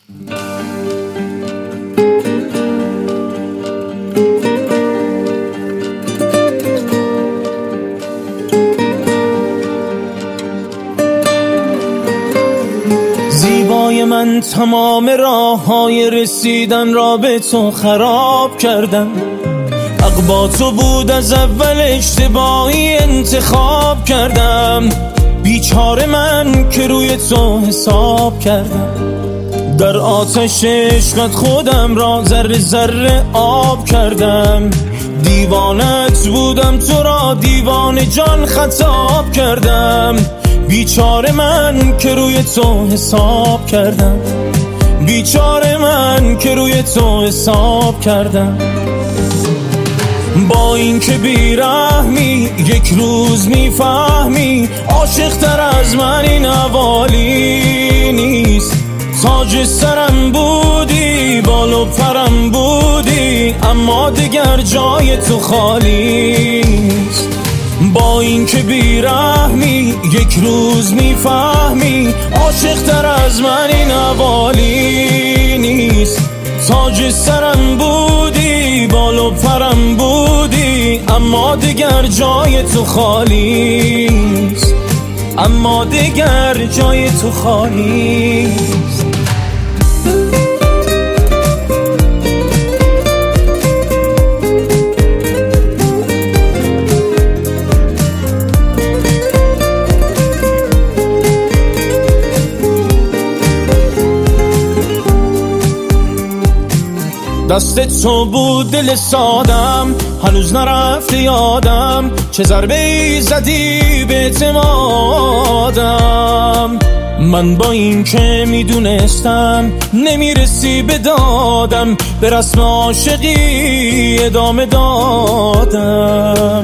زیبای من تمام راه‌های رسیدن را به تو خراب کردم. حق با تو بود، از اول اشتباهی انتخاب کردم. بیچاره من که روی تو حساب کردم. در آتش عشقت خودم را ذره ذره آب کردم. دیوانت بودم، تو را دیوانه جان خطاب کردم. بیچاره من که روی تو حساب کردم. بیچاره من که روی تو حساب کردم. با این که بیرحمی یک روز میفهمی عاشق تر از من این حوالی نیست. تاج سرم بودی، بال و پرم بودی، اما دیگر جای تو خالی نیست. با این که بیرحمی یک روز میفهمی عاشق تر از من این حوالی نیست. تاج سرم بودی، بال و پرم بودی، اما دیگر جای تو خالی نیست. اما دیگر جای تو خالی نیست. دست تو بود دل سادم، هنوز نرفته یادم چه ضربه‌ای زدی به اعتمادم. من با این که میدونستم نمیرسی به دادم، به رسم عاشقی ادامه دادم.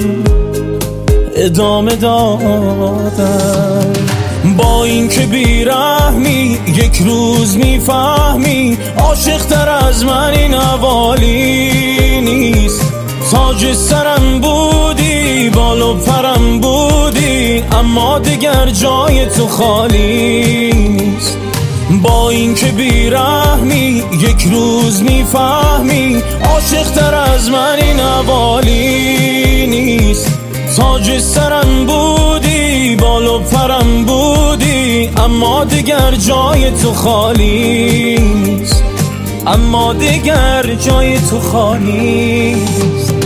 با این که بیرحمی یک روز میفهمی عاشق تر از من این حوالی نیست. تاج سرم بودی، بال و پرم بودی، اما دیگر جای تو خالی نیست. با این که بیرحمی یک روز میفهمی عاشق تر از من این حوالی نیست. تاج سرم بودی، بال و پرم بودی، اما دیگر جای تو خالی نیست. اما دیگر جای تو خالی نیست.